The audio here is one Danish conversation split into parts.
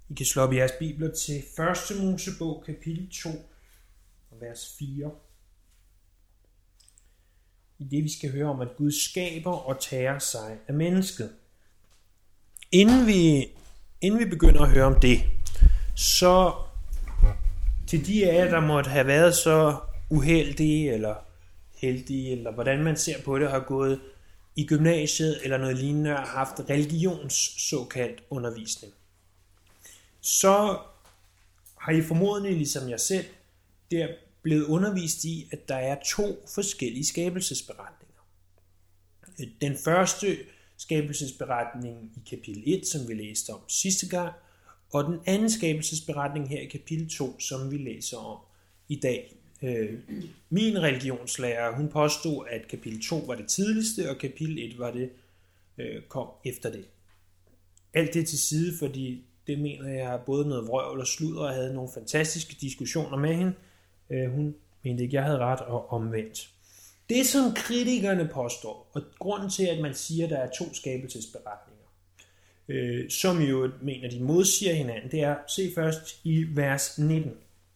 I kan slå op i jeres bibler til 1. Mosebog, kapitel 2, vers 4. I det vi skal høre om, at Gud skaber og tager sig af mennesket. Inden vi begynder at høre om det, så til de af jer, der måtte have været så uheldige eller heldige, eller hvordan man ser på det, har gået i gymnasiet eller noget lignende og haft religions såkaldt undervisning, så har I formodentlig, ligesom jeg selv, der blevet undervist i, at der er 2 forskellige skabelsesberetninger. Den første skabelsesberetning i kapitel 1, som vi læste om sidste gang, og den anden skabelsesberetning her i kapitel 2, som vi læser om i dag. Min religionslærer, hun påstod, at kapitel 2 var det tidligste, og kapitel 1 var det, kom efter det. Alt det til side, fordi det mener jeg er både noget vrøvl og sludder, og havde nogle fantastiske diskussioner med hende. Hun mente ikke, jeg havde ret og omvendt. Det som kritikerne påstår, og grunden til, at man siger, at der er 2 skabelsesberetninger, som jo mener, de modsiger hinanden, det er, se først i vers 19.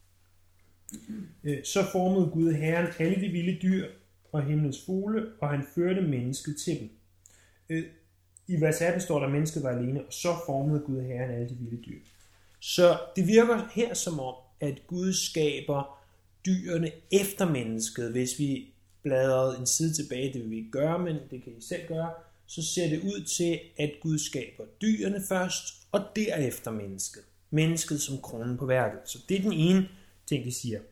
Så formede Gud Herren alle de vilde dyr og himlens fugle, og han førte mennesket til dem. I vers 18 står der, at mennesket var alene, og så formede Gud Herren alle de vilde dyr. Så det virker her som om, at Gud skaber dyrene efter mennesket. Hvis vi bladrede en side tilbage, det vil vi ikke gøre, men det kan I selv gøre, så ser det ud til, at Gud skaber dyrene først, og derefter mennesket. Mennesket som kronen på værket. Så det er den ene ting, de siger.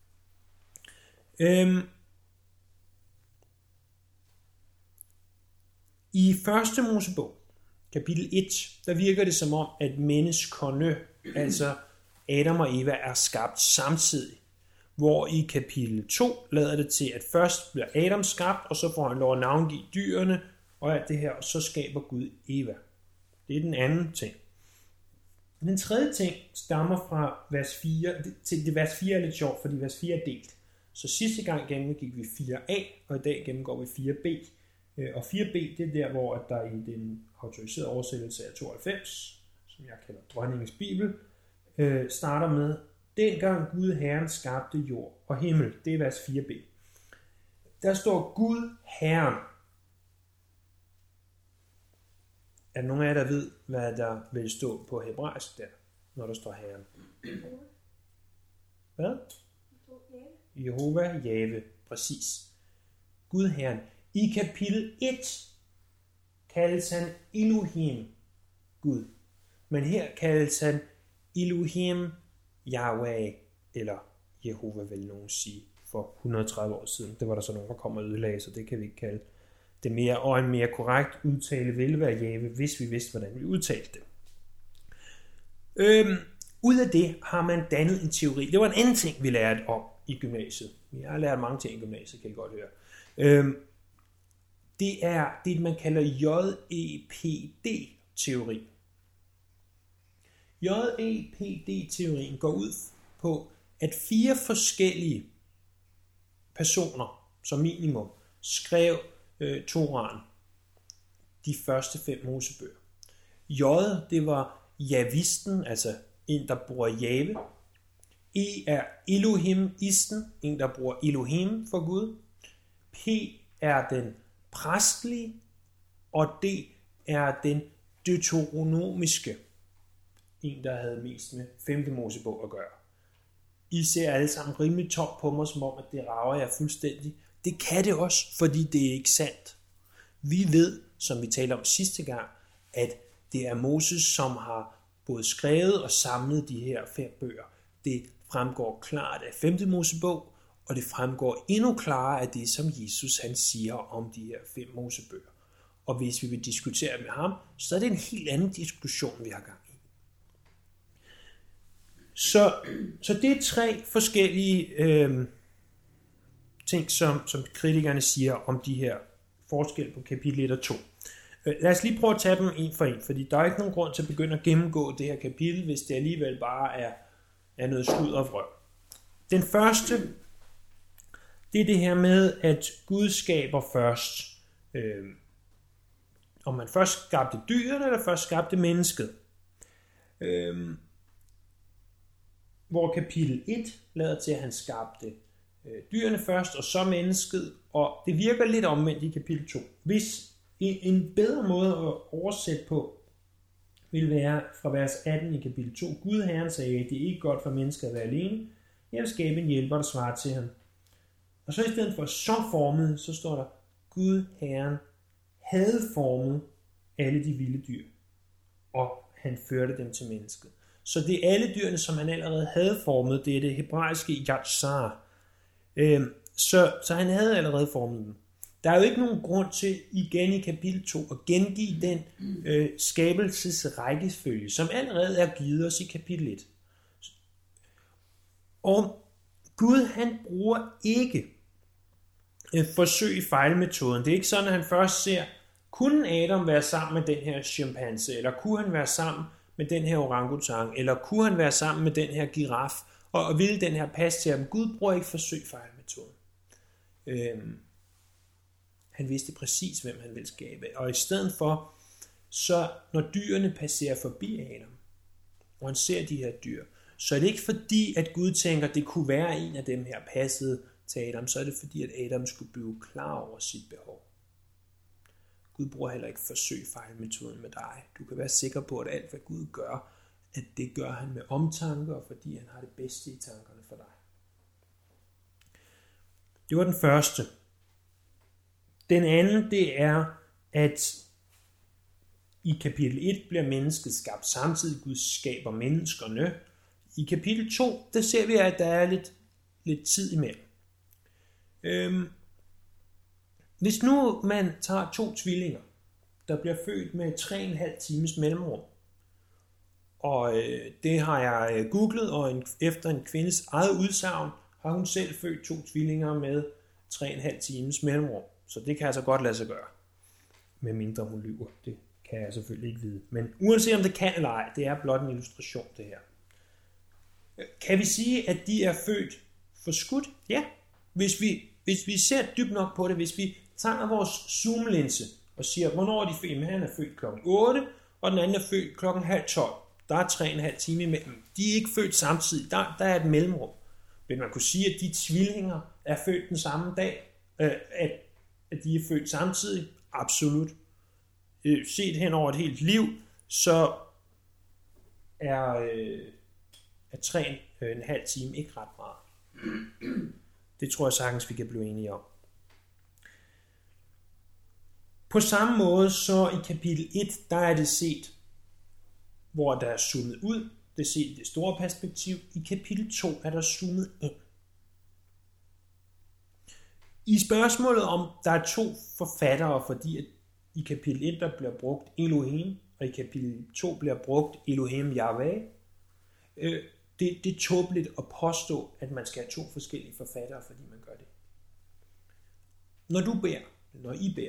I 1. Mosebog, kapitel 1, der virker det som om, at menneskerne, altså Adam og Eva, er skabt samtidig. Hvor i kapitel 2 lader det til, at først bliver Adam skabt, og så får han lov at navngive dyrene, og alt det her, og så skaber Gud Eva. Det er den anden ting. Den tredje ting stammer fra vers 4. Det vers 4 er lidt sjovt, fordi vers 4 er delt. Så sidste gang gennemgik vi 4a, og i dag gennemgår vi 4b. Og 4b, det er der, hvor der i den autoriserede oversættelse af 92, som jeg kalder dronningens bibel, starter med, dengang Gud Herren skabte jord og himmel. Det er vers 4b. Der står Gud Herren. Er der nogen af jer, der ved, hvad der vil stå på hebraisk der, når der står Herren? Hvad? Jehova, Jave, præcis. Gud Herren. I kapitel 1 kaldes han Elohim, Gud. Men her kaldes han Elohim Yahweh, eller Jehova vil nogen sige, for 130 år siden. Det var der så nogen, der kom og ødelagde, så det kan vi ikke kalde det mere. Og en mere korrekt udtale ville være Jave, hvis vi vidste, hvordan vi udtalte det. Ud af det har man dannet en teori. Det var en anden ting, vi lærte om i gymnasiet. Vi har lært mange ting i gymnasiet, kan I godt høre. Det er det, man kalder JEPD-teori. JEPD-teorien går ud på, at 4 forskellige personer, som minimum, skrev Toraen, de første 5 Mosebøger. J, det var Javisten, altså en, der bruger Jave. E er Elohim-isten, en, der bruger Elohim for Gud. P er den præstlige, og D er den deuteronomiske, en, der havde mest med 5. Mosebog at gøre. I ser alle sammen rimelig top på mig, som om, at det rager jeg fuldstændig. Det kan det også, fordi det er ikke sandt. Vi ved, som vi talte om sidste gang, at det er Moses, som har både skrevet og samlet de her 5 bøger. Det fremgår klart af 5. Mosebog, og det fremgår endnu klarere af det, som Jesus han siger om de her 5 Mosebøger. Og hvis vi vil diskutere med ham, så er det en helt anden diskussion, vi har gang i. Så det er 3 forskellige ting, som kritikerne siger om de her forskel på kapitel 1 og 2. Lad os lige prøve at tage dem en for en, fordi der er ikke nogen grund til at begynde at gennemgå det her kapitel, hvis det alligevel bare er noget sludder og vrøvl. Den første, det er det her med, at Gud skaber først, om man først skabte dyrene, eller først skabte mennesket. hvor kapitel 1 lader til, at han skabte dyrene først, og så mennesket, og det virker lidt omvendt i kapitel 2. Hvis en bedre måde at oversætte på, vil være fra vers 18 i kapitel 2. Gud Herren sagde, det er ikke godt for mennesker at være alene. Jeg vil skabe en hjælper, der svarer til ham. Og så i stedet for så formet, så står der, Gud Herren havde formet alle de vilde dyr, og han førte dem til mennesket. Så det er alle dyrene, som han allerede havde formet, det er det hebraiske yatsar. Så han havde allerede formet dem. Der er jo ikke nogen grund til igen i kapitel 2 at gengive den skabelsesrækkefølge, som allerede er givet os i kapitel 1. Og Gud han bruger ikke forsøg i fejlmetoden. Det er ikke sådan, at han først ser, kunne Adam være sammen med den her chimpanse, eller kunne han være sammen med den her orangutang, eller kunne han være sammen med den her giraf, og ville den her passe til ham. Gud bruger ikke forsøg i fejlmetoden. Han vidste præcis, hvem han ville skabe. Og i stedet for, så når dyrene passerer forbi Adam, og han ser de her dyr, så er det ikke fordi, at Gud tænker, at det kunne være en af dem her passede til Adam, så er det fordi, at Adam skulle blive klar over sit behov. Gud bruger heller ikke forsøg-fejlmetoden med dig. Du kan være sikker på, at alt hvad Gud gør, at det gør han med omtanke, og fordi han har det bedste i tankerne for dig. Det var den første. Den anden, det er, at i kapitel 1 bliver mennesket skabt samtidig. Gud skaber menneskerne. I kapitel 2, der ser vi, at der er lidt tid imellem. Hvis nu man tager 2 tvillinger, der bliver født med 3,5 times mellemrum, og det har jeg googlet, og efter en kvindes eget udsagn, har hun selv født 2 tvillinger med 3,5 times mellemrum. Så det kan altså godt lade sig gøre, med mindre hun lyver. Det kan jeg selvfølgelig ikke vide. Men uanset om det kan eller ej, det er blot en illustration, det her. Kan vi sige, at de er født forskudt? Ja. Hvis vi ser dybt nok på det, hvis vi tager vores zoomlinse og siger, hvornår er de født? Men han er født klokken 8, og den anden er født klokken 11:30. Der er 3,5 timer imellem. De er ikke født samtidig. Der er et mellemrum. Men man kunne sige, at de tvillinger er født den samme dag. At de er født samtidig? Absolut. Set hen over et helt liv, så er 3,5 time ikke ret meget. Det tror jeg sagtens, vi kan blive enige om. På samme måde, så i kapitel 1, der er det set, hvor der er zoomet ud. Det er set i det store perspektiv. I kapitel 2 er der zoomet ind. I spørgsmålet om, der er 2 forfattere, fordi at i kapitel 1, der bliver brugt Elohim, og i kapitel 2 bliver brugt Elohim Yahweh, det er tåbeligt at påstå, at man skal have 2 forskellige forfattere, fordi man gør det. Når I beder,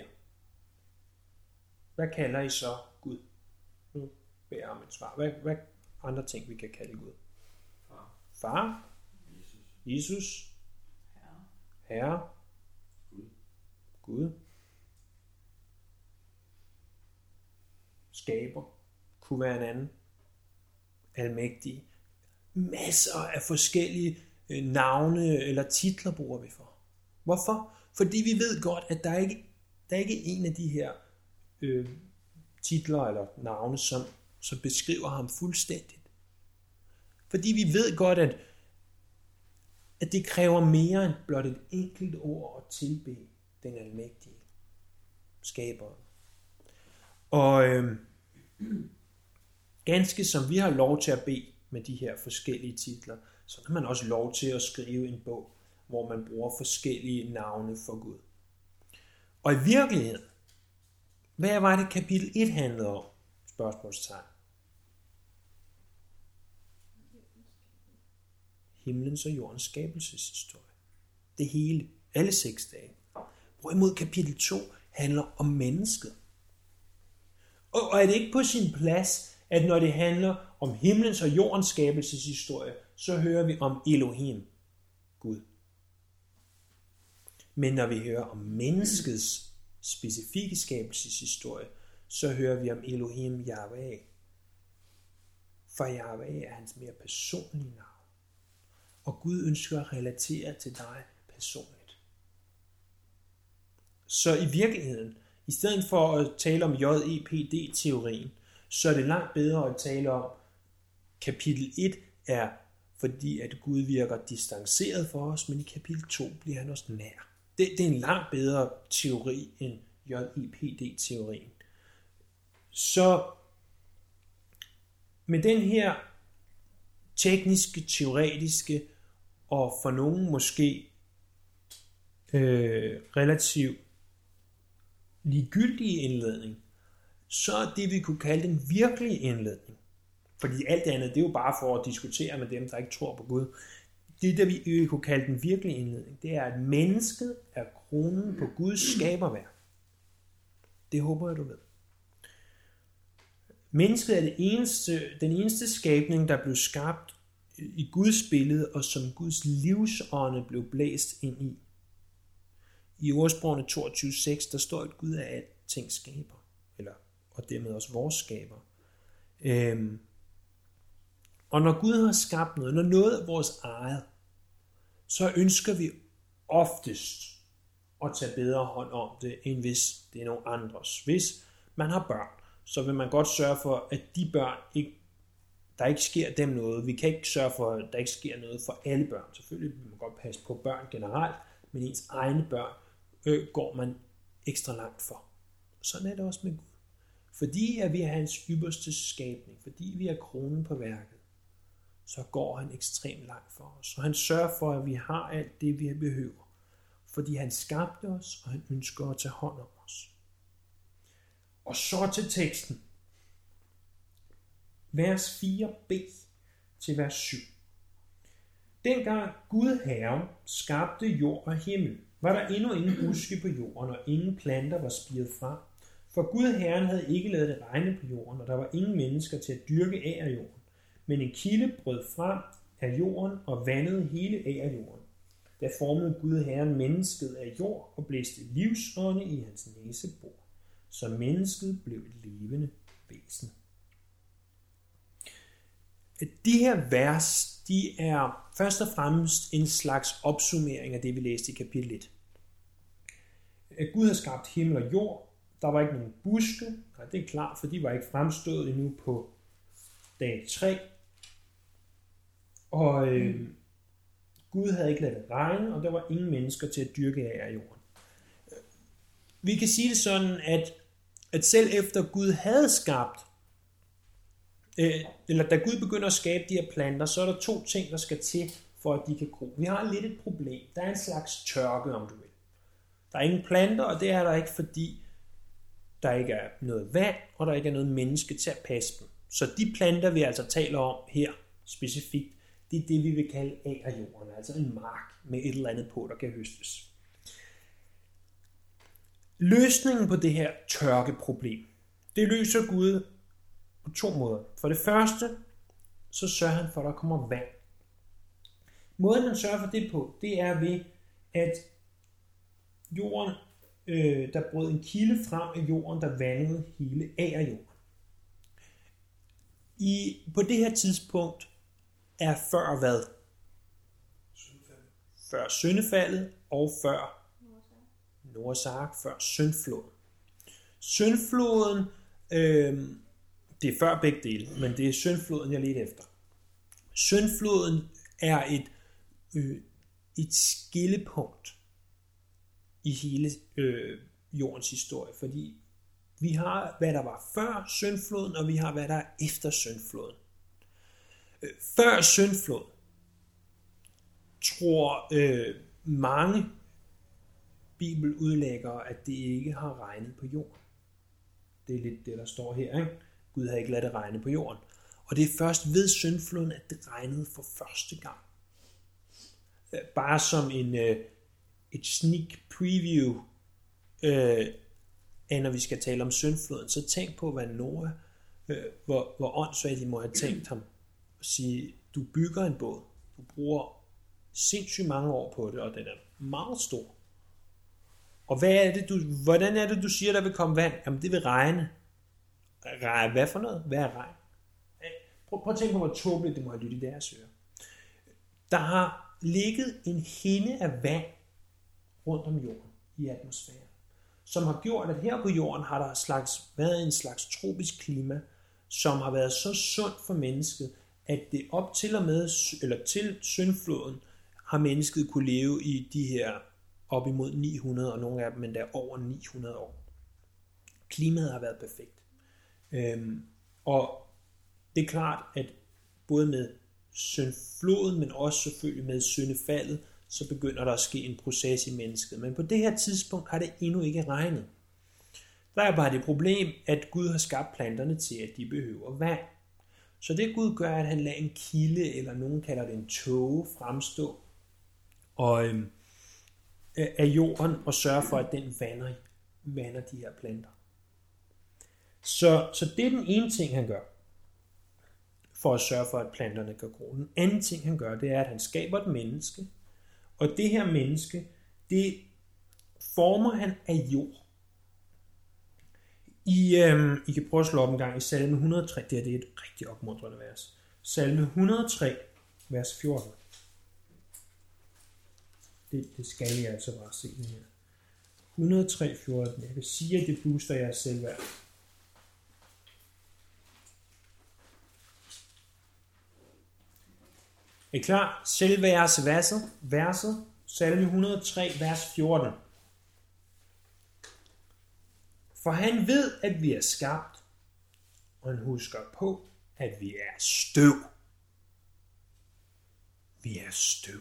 hvad kalder I så Gud? Nu beder jeg om et svar. Hvad andre ting, vi kan kalde Gud? Far? Jesus? Herre? Gud? Skaber? Kunne være en anden? Almægtig? Masser af forskellige navne eller titler bruger vi for. Hvorfor? Fordi vi ved godt, at der er ikke en af de her titler eller navne, som beskriver ham fuldstændigt. Fordi vi ved godt, at det kræver mere end blot et enkelt ord at tilbede den almægtige skaber. Og ganske som vi har lov til at bede med de her forskellige titler, så har man også lov til at skrive en bog, hvor man bruger forskellige navne for Gud. Og i virkeligheden, hvad var det kapitel 1 handlede om? Spørgsmålstegn. Himlens og jordens skabelseshistorie. Det hele. Alle 6 dage. Hvorimod kapitel 2 handler om mennesket. Og er det ikke på sin plads, at når det handler om himlens og jordens skabelseshistorie, så hører vi om Elohim, Gud. Men når vi hører om menneskets specifikke skabelseshistorie, så hører vi om Elohim Yahweh. For Yahweh er hans mere personlige navn. og Gud ønsker at relatere til dig personligt. Så i virkeligheden, i stedet for at tale om JEPD-teorien, så er det langt bedre at tale om, kapitel 1 er fordi, at Gud virker distanceret for os, men i kapitel 2 bliver han også nær. Det er en langt bedre teori end JEPD-teorien. Så med den her tekniske, teoretiske og for nogen måske relativt ligegyldige indledning, så er det, vi kunne kalde den virkelige indledning. Fordi alt det andet, det er jo bare for at diskutere med dem, der ikke tror på Gud. Det, vi kunne kalde den virkelige indledning, det er, at mennesket er kronen på Guds skaberværk. Det håber jeg, du ved. Mennesket er den eneste skabning, der blev skabt i Guds billede, og som Guds livsånde blev blæst ind i. I ordsprogene 22:6, der står, at Gud er alting skaber, og dermed også vores skaber. Og når Gud har skabt noget, når noget er vores eget, så ønsker vi oftest at tage bedre hånd om det, end hvis det er nogen andres. Hvis man har børn, så vil man godt sørge for, at de børn der ikke sker dem noget. Vi kan ikke sørge for, at der ikke sker noget for alle børn. Selvfølgelig vil man godt passe på børn generelt, men ens egne børn går man ekstra langt for. Sådan er det også med Gud. Fordi at vi er hans ypperste skabning, fordi vi er kronen på værket, så går han ekstremt langt for os. Og han sørger for, at vi har alt det, vi behøver. Fordi han skabte os, og han ønsker at tage hånd om os. Og så til teksten. Vers 4b til vers 7. Dengang Gud Herren skabte jord og himmel, var der endnu ingen buske på jorden, og ingen planter var spiret fra. For Gud Herren havde ikke ladet det regne på jorden, og der var ingen mennesker til at dyrke agerjorden. Men en kilde brød frem af jorden og vandede hele agerjorden. Der formede Gud Herren mennesket af jord og blæste livsånde i hans næsebor, så mennesket blev et levende væsen. De her vers, de er først og fremmest en slags opsummering af det, vi læste i kapitel 1. Gud har skabt himmel og jord. Der var ikke nogen buske. Nej, det er klart, for de var ikke fremstået endnu på dag 3. Og Gud havde ikke ladet det regne, og der var ingen mennesker til at dyrke af jorden. Vi kan sige det sådan, at selv efter Gud havde skabt, eller da Gud begynder at skabe de her planter, så er der 2 ting, der skal til, for at de kan gro. Vi har lidt et problem. Der er en slags tørke, om du vil. Der er ingen planter, og det er der ikke, fordi der ikke er noget vand, og der ikke er noget menneske til at passe dem. Så de planter, vi altså taler om her specifikt, det er det, vi vil kalde agerjorden, altså en mark med et eller andet på, der kan høstes. Løsningen på det her tørkeproblem, det løser Gud på 2 måder. For det første, så sørger han for, at der kommer vand. Måden han sørger for det på, det er ved, at jorden, der brød en kilde frem af jorden, der vandede hele agerjorden. På det her tidspunkt er før hvad? Før syndefaldet og før Noahs ark, før syndfloden. Syndfloden, det er før begge dele, men det er syndfloden, jeg ledte efter. Syndfloden er et skillepunkt i hele jordens historie, fordi vi har, hvad der var før syndfloden, og vi har, hvad der er efter syndfloden. Før syndfloden tror mange bibeludlæggere, at det ikke har regnet på jorden. Det er lidt det, der står her, ikke? Gud havde ikke ladet det regne på jorden. Og det er først ved syndfloden, at det regnede for første gang. Bare som et sneak preview, når vi skal tale om syndfloden, så tænk på, hvad Noah, hvor åndssvagt de må have tænkt ham. At sige, du bygger en båd, du bruger sindssygt mange år på det, og den er meget stor. Og hvordan er det, du siger, der vil komme vand? Jamen, det vil regne. Hvad for noget? Hvad er regn? Prøv at tænke på, hvor tåbeligt det må have lyttet i deres ører. Der har ligget en hinde af vand rundt om jorden i atmosfæren, som har gjort, at her på jorden har der været en slags tropisk klima, som har været så sundt for mennesket, at det op til og med, eller til syndfloden, har mennesket kunne leve i de her op imod 900, og nogle af dem endda over 900 år. Klimaet har været perfekt. Og det er klart, at både med syndfloden, men også selvfølgelig med syndefaldet, så begynder der at ske en proces i mennesket. Men på det her tidspunkt har det endnu ikke regnet. Der er bare det problem, at Gud har skabt planterne til, at de behøver vand. Så det Gud gør, at han lader en kilde, eller nogen kalder det en tåge, fremstå og af jorden, og sørger for, at den vander de her planter. Så det er den ene ting, han gør, for at sørge for, at planterne kan gro. Den anden ting, han gør, det er, at han skaber et menneske, og det her menneske, det former han af jord. I kan prøve at slå op en gang i salme 103, det er et rigtig opmuntrende vers. Salme 103, vers 14. Det skal jeg altså bare se her. 103, 14. Jeg vil sige, at det booster jeres selvværd. Er I klar? Selvværdsverset, salme 103, vers 14. For han ved, at vi er skabt, og han husker på, at vi er støv. Vi er støv.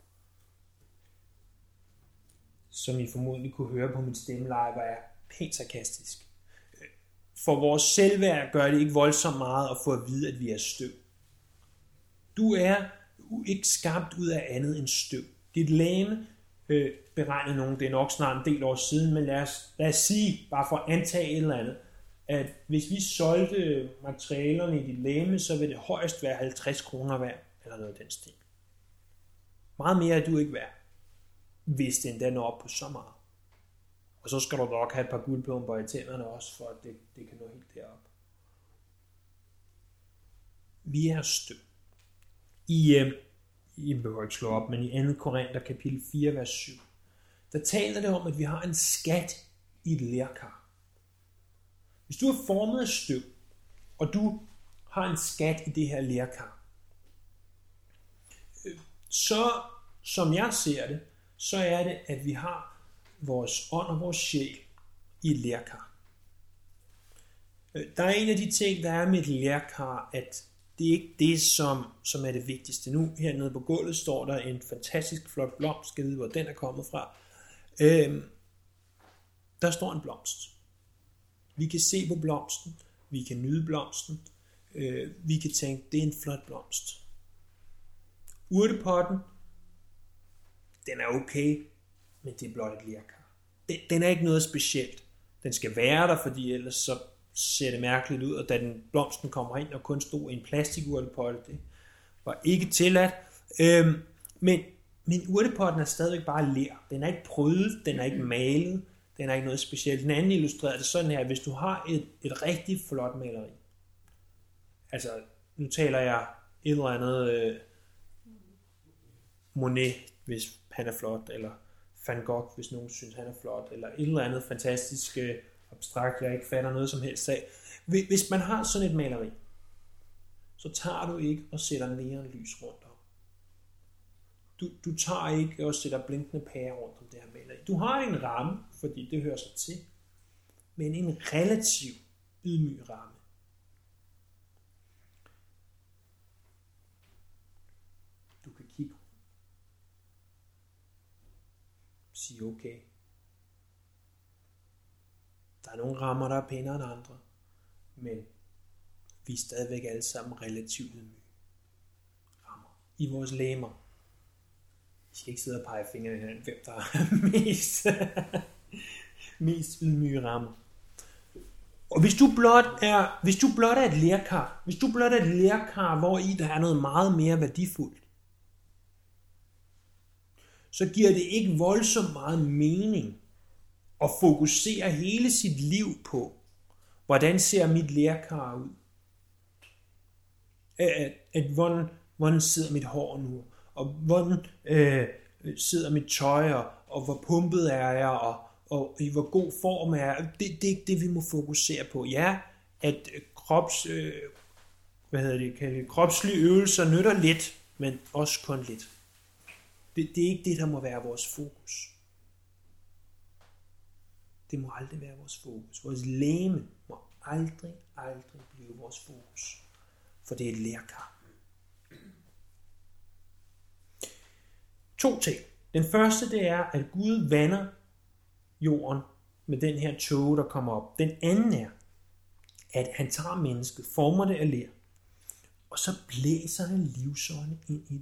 Som I formodentlig kunne høre på mit stemmeleje, var jeg pænt sarkastisk. For vores selvværd gør det ikke voldsomt meget at få at vide, at vi er støv. Du er ikke skabt ud af andet end støv. Dit legeme, beregnet nogen, det er nok snart en del år siden, men lad os sige, bare for at antage et eller andet, at hvis vi solgte materialerne i dit legeme, så vil det højst være 50 kroner værd, eller noget af den stil. Meget mere er du ikke værd, hvis det endda når op på så meget. Og så skal du nok have et par guldplomber i tænderne også, for at det kan nå helt derop. Vi er støv. I behøver ikke slå op, men i 2. Korinther kapitel 4, vers 7, der taler det om, at vi har en skat i et lerkar. Hvis du er formet af støv, og du har en skat i det her lerkar, så, som jeg ser det, så er det, at vi har vores ånd og vores sjæl i et lerkar. Der er en af de ting, der er med et lerkar, at det er ikke det, som er det vigtigste. Nu hernede på gulvet står der en fantastisk flot blomst. Skal vide, hvor den er kommet fra. Der står en blomst. Vi kan se på blomsten. Vi kan nyde blomsten. Vi kan tænke, det er en flot blomst. Urtepotten, den er okay, men det er blot et lerkar. Den er ikke noget specielt. Den skal være der, fordi ellers så ser det mærkeligt ud, og da blomsten kommer ind og kun stod i en plastikurtepotte, det var ikke tilladt. Men urtepotten er stadigvæk bare ler. Den er ikke prydet, den er ikke malet, den er ikke noget specielt. Den anden illustrerer det sådan her, hvis du har et rigtig flot maleri. Altså, nu taler jeg et eller andet Monet, hvis han er flot, eller Van Gogh, hvis nogen synes, han er flot, eller et eller andet fantastisk abstrakt, jeg ikke fatter noget som helst af. Hvis man har sådan et maleri, så tager du ikke og sætter neonlys rundt om. Du tager ikke og sætter blinkende pærer rundt om det her maleri. Du har en ramme, fordi det hører sig til, men en relativ ydmyg ramme. Du kan kigge. Sige okay. Der er nogle rammer, der er pænere end andre, men vi er stadigvæk alle sammen relativt ydmyge rammer i vores legemer. Vi skal ikke sidde og pege fingre i hinanden, hvem der er mest ydmyge rammer. Og hvis du blot er et lerkar, hvor i der er noget meget mere værdifuldt, så giver det ikke voldsomt meget mening at fokusere hele sit liv på, hvordan ser mit lerkar ud? Hvordan sidder mit hår nu? og hvordan sidder mit tøj, og hvor pumpet er jeg, og i hvor god form er jeg. Det er ikke det, vi må fokusere på. Ja, at kropslige øvelser nytter lidt, men også kun lidt. Det er ikke det, der må være vores fokus. Det må aldrig være vores fokus. Vores legeme må aldrig blive vores fokus. For det er et lerkar. 2 ting. Den første, det er, at Gud vander jorden med den her tåge, der kommer op. Den anden er, at han tager mennesket, former det af ler, og så blæser han livsånde ind i det.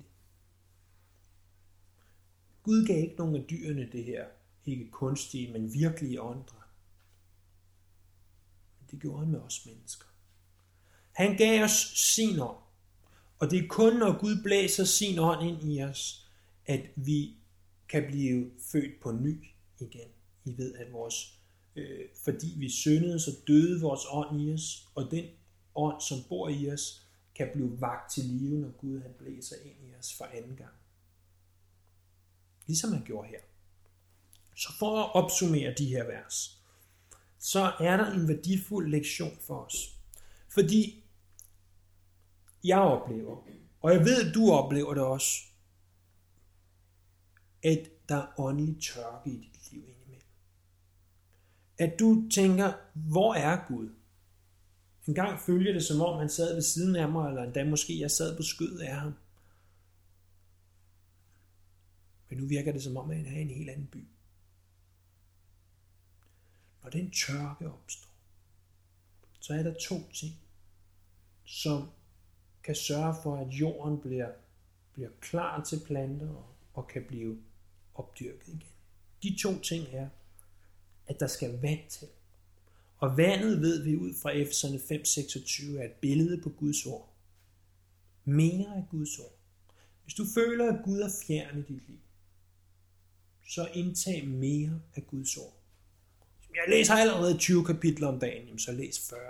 Gud gav ikke nogen af dyrene det her, ikke kunstige, men virkelige åndedræt. Men det gjorde han med os mennesker. Han gav os sin ånd, og det er kun, når Gud blæser sin ånd ind i os, at vi kan blive født på ny igen. I ved, at fordi vi syndede, så døde vores ånd i os, og den ånd, som bor i os, kan blive vakt til live, når Gud han blæser ind i os for anden gang. Ligesom han gjorde her. Så for at opsummere de her vers, så er der en værdifuld lektion for os. Fordi jeg oplever, og jeg ved, at du oplever det også, at der er åndelig tørke i dit liv indimellem. At du tænker, hvor er Gud? En gang følger det, som om han sad ved siden af mig, eller endda måske jeg sad på skødet af ham. Men nu virker det, som om han er i en helt anden by. Når den tørke opstår, så er der 2 ting, som kan sørge for, at jorden bliver klar til planter og kan blive opdyrket igen. De 2 ting er, at der skal vand til. Og vandet, ved vi ud fra Efeserne 5:26, er et billede på Guds ord. Mere af Guds ord. Hvis du føler, at Gud er fjern i dit liv, så indtag mere af Guds ord. Jeg læser allerede 20 kapitler om dagen, så læs 40.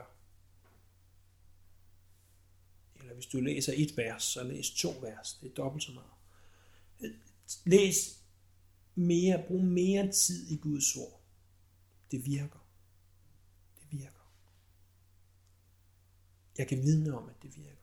Eller hvis du læser 1 vers, så læs 2 vers. Det er dobbelt så meget. Læs mere, brug mere tid i Guds ord. Det virker. Det virker. Jeg kan vidne om, at det virker.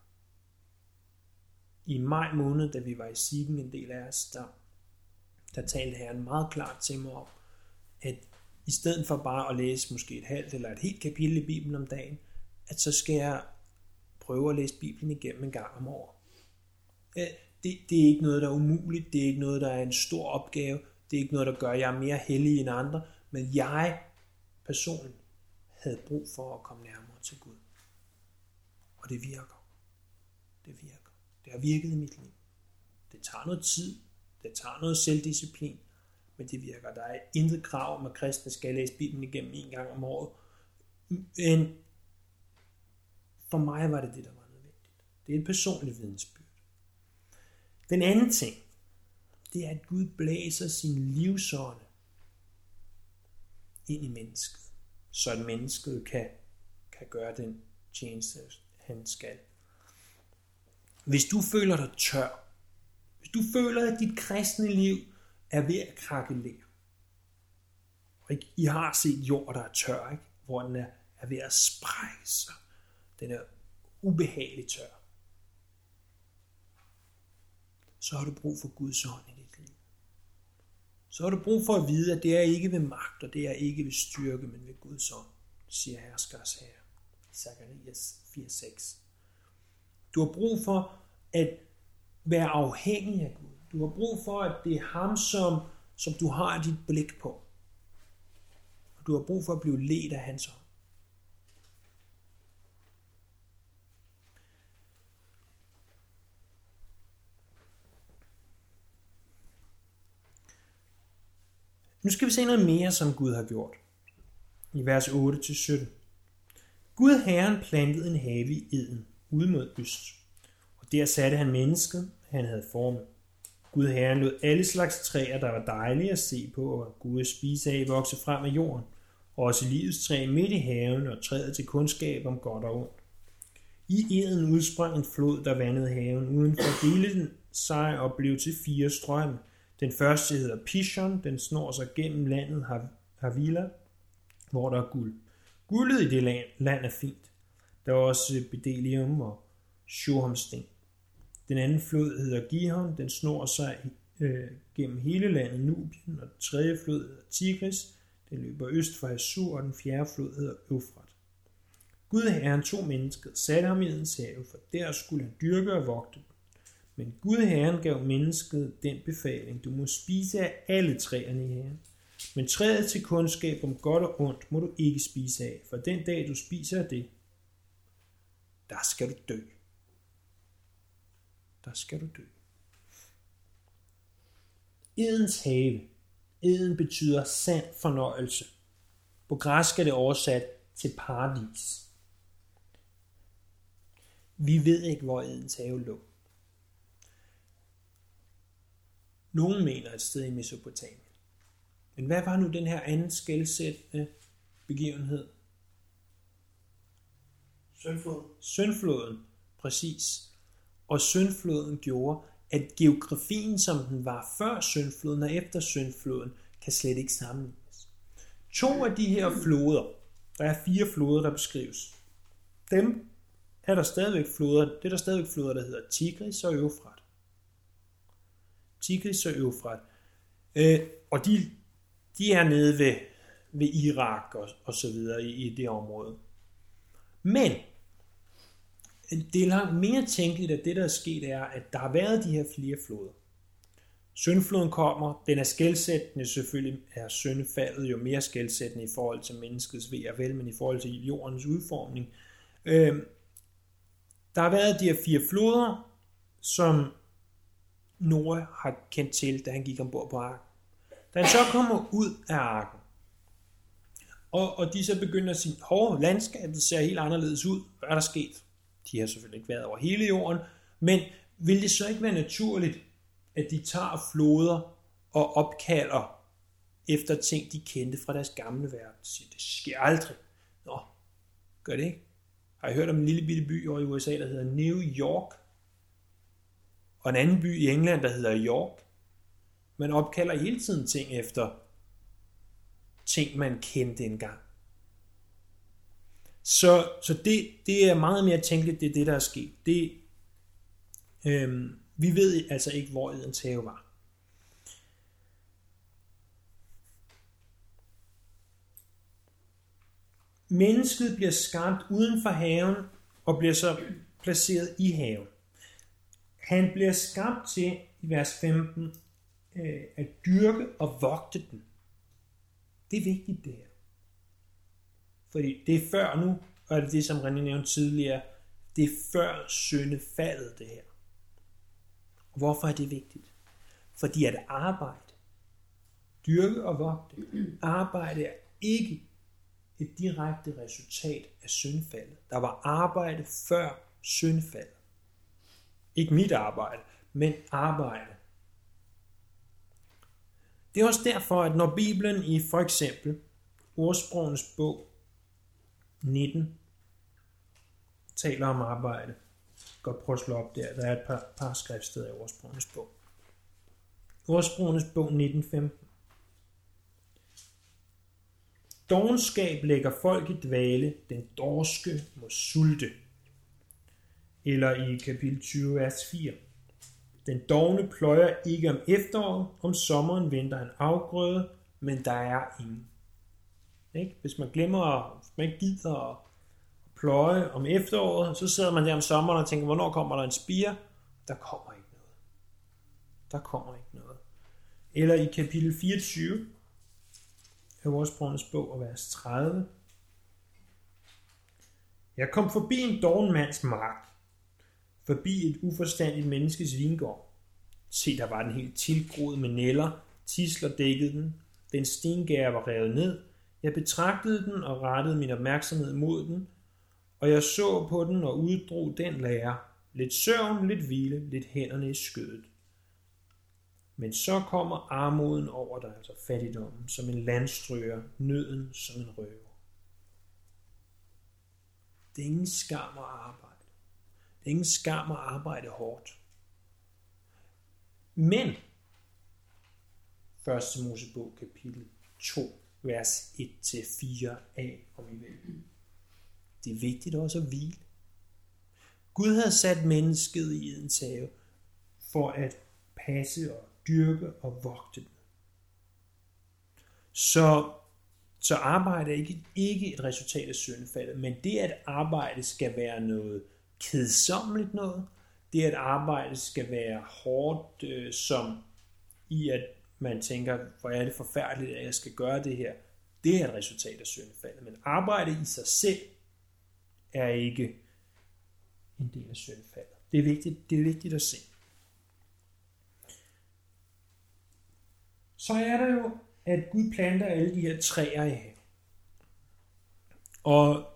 I maj måned, da vi var i Sigen, en del af os, der talte Herren meget klart til mig om, at i stedet for bare at læse måske et halvt eller et helt kapitel i Bibelen om dagen, at så skal jeg prøve at læse Bibelen igennem en gang om året. Det er ikke noget, der er umuligt. Det er ikke noget, der er en stor opgave. Det er ikke noget, der gør, at jeg er mere hellig end andre. Men jeg personligt havde brug for at komme nærmere til Gud. Og det virker. Det virker. Det har virket i mit liv. Det tager noget tid. Det tager noget selvdisciplin. Men det virker. Der er intet krav om, at kristne skal læse Bibelen igennem 1 gang om året. Men for mig var det det, der var nødvendigt. Det er et personligt vidensbyrd. Den anden ting, det er, at Gud blæser sin livsånde ind i mennesket, så at mennesket kan gøre den tjeneste, han skal. Hvis du føler dig tør, hvis du føler, at dit kristne liv er ved at krakelere, og I har set jord, der er tør, ikke? Hvor den er ved at sprække sig, den er ubehageligt tør, så har du brug for Guds ånd i dit liv. Så har du brug for at vide, at det er ikke ved magt, og det er ikke ved styrke, men ved Guds ånd, siger herskers herre. Zakarias 4:6. Du har brug for at være afhængig af Gud. Du har brug for, at det er ham, som du har dit blik på. Og du har brug for at blive ledt af hans ånd. Nu skal vi se noget mere, som Gud har gjort. I vers 8-17. Gud Herren plantede en have i Eden, ude mod øst. Og der satte han mennesket, han havde formet. Gud Herren lod alle slags træer, der var dejlige at se på og gode at spise af, vokse frem af jorden. Og også livets træ midt i haven og træet til kundskab om godt og ondt. I Eden udsprang en flod, der vandede haven. Udenfor delte den sig og blev til 4 strømme. Den første hedder Pishon, den snor sig gennem landet Havila, hvor der er guld. Guldet i det land er fint. Der er også bedelium og shohamsten. Den anden flod hedder Gihon, den snor sig gennem hele landet Nubien, og den tredje flod hedder Tigris, den løber øst for Assur, og den fjerde flod hedder Eufrat. Gud Herren tog mennesket, satte ham i Edens have, for der skulle han dyrke og vogte. Men Gud Herren gav mennesket den befaling, du må spise af alle træerne i haven. Men træet til kundskab om godt og ondt må du ikke spise af, for den dag du spiser af det, der skal du dø. Der skal du dø. Edens have. Eden betyder sand fornøjelse. På græsk er det oversat til paradis. Vi ved ikke, hvor Edens have lå. Nogen mener et sted i Mesopotamien. Men hvad var nu den her anden skelsættende begivenhed? Syndfloden, præcis. Og syndfloden gjorde, at geografien, som den var før syndfloden og efter syndfloden, kan slet ikke sammenlignes. 2 af de her floder, der er 4 floder, der beskrives. Dem er der stadigvæk floder, det er der stadigvæk floder, der hedder Tigris og Eufrat. Tigris og Eufrat. Og de er nede ved Irak og så videre i det område. Men det er langt mere tænkeligt, at det, der er sket, er, at der har været de her flere floder. Syndfloden kommer, den er skelsættende, selvfølgelig er syndfaldet jo mere skelsættende i forhold til menneskets ve og vel, men i forhold til jordens udformning. Der har været de her 4 floder, som Noah har kendt til, da han gik ombord på arken. Da han så kommer ud af arken, og de så begynder at sige, landskabet ser helt anderledes ud. Hvad er der sket? De har selvfølgelig ikke været over hele jorden, men vil det så ikke være naturligt, at de tager floder og opkalder efter ting, de kendte fra deres gamle verden? Det sker aldrig. Nå, gør det ikke? Har I hørt om en lille bitte by over i USA, der hedder New York? Og en anden by i England, der hedder York. Man opkalder hele tiden ting efter ting, man kendte engang. Så det er meget mere tænkeligt, det er det, der er sket. Vi ved altså ikke, hvor Edens have var. Mennesket bliver skabt uden for haven og bliver så placeret i haven. Han bliver skabt til, i vers 15, at dyrke og vogte den. Det er vigtigt, det her. Fordi det er før nu, og det er det, som René nævnte tidligere, det er før syndefaldet, det her. Og hvorfor er det vigtigt? Fordi at arbejde, dyrke og vogte, arbejde er ikke et direkte resultat af syndfaldet. Der var arbejde før syndfaldet. Ikke mit arbejde, men arbejde. Det er også derfor, at når Bibelen i for eksempel Ordsprogenes bog 19 taler om arbejde, godt prøve at slå op der. Der er et par skriftsteder i Ordsprogenes bog. Ordsprogenes bog 19:15. Dovenskab lægger folk i dvale, den dorske må sulte. Eller i kapitel 20, vers 4. Den dovne pløjer ikke om efteråret, om sommeren venter han afgrøde, men der er ingen. Ikke? Hvis man glemmer, hvis man ikke gider at pløje om efteråret, så sidder man der om sommeren og tænker, hvornår kommer der en spire? Der kommer ikke noget. Der kommer ikke noget. Eller i kapitel 24 af Ordsprogenes bog og vers 30. Jeg kom forbi en doven mands mark, forbi et uforstandigt menneskes vingård. Se, der var den helt tilgroet med næller, tisler dækkede den, den stengær var revet ned. Jeg betragtede den og rettede min opmærksomhed mod den, og jeg så på den og uddrog den lære. Lidt søvn, lidt hvile, lidt hænderne i skødet. Men så kommer armoden over dig, altså fattigdommen, som en landstryger, nøden som en røver. Det er ingen skam at arbejde. er ingen skam at arbejde hårdt. Men 1. Mosebog kapitel 2, vers 1-4a, om I vil. Det er vigtigt også at hvile. Gud havde sat mennesket i Edens have for at passe og dyrke og vogte den. Så arbejde er ikke et resultat af syndefaldet, men det at arbejde skal være noget kedsommeligt noget. Det at arbejde skal være hårdt, som i at man tænker, hvor er det forfærdeligt, at jeg skal gøre det her. Det er et resultat af syndefaldet, men arbejde i sig selv er ikke en del af syndefaldet. Det er vigtigt at se. Så er der jo, at Gud planter alle de her træer i haven. Og